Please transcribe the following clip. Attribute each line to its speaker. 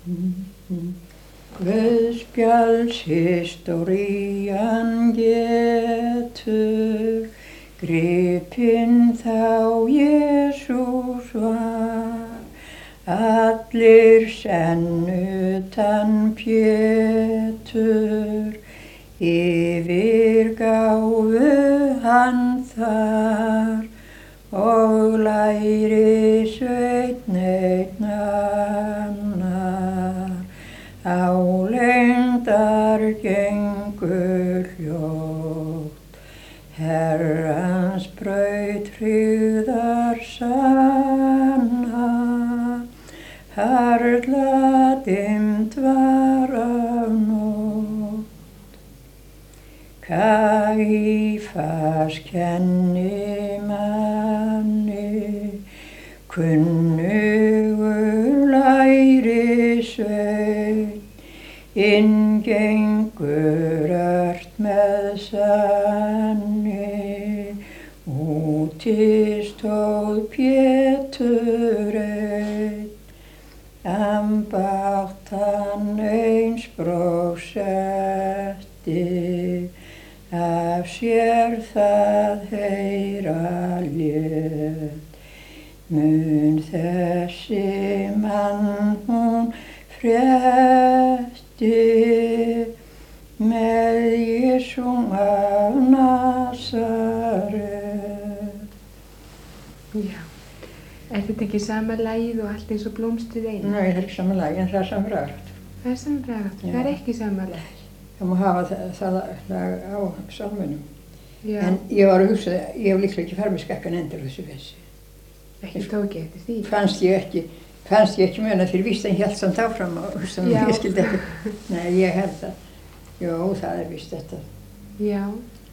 Speaker 1: Guðspjaldshistorían getur gripinn þá Jesús var, allir senn utan Pétur yfirgáfu hann þar og lærisveinn einn annar. Álengdar gengu hljótt, Herrans braut hryggðar sanna, harla dimmt var af nótt. Kaífas kennimanni, kunnugur lærisveinn, inngengur ört með sanni, úti stóð Pétur einn, ambátt hann eins bróks setti, af sér það heyra lét. Mun þessi mann hún frétti, með Jesú af Nasaret.
Speaker 2: Já. Er þetta ekki sama lagið og allt eins og blómstrið einu?
Speaker 1: Nei, það er ekki sama lagið en það er sama bragðáttur.
Speaker 2: Það er sama bragðáttur, það er ekki sama lag.
Speaker 1: Það má hafa það lag á sálmunum.
Speaker 2: Já.
Speaker 1: En ég var að hugsa, ég hef líklega ekki farið með skakkan endur þessu fessi.
Speaker 2: Ekki tók ég eftir því.
Speaker 1: Fannst ég ekki muna fyrir víst en hélt samt áfram og ég skildi ekki. Nei, ég held það. Jó, það er víst þetta.
Speaker 2: Já.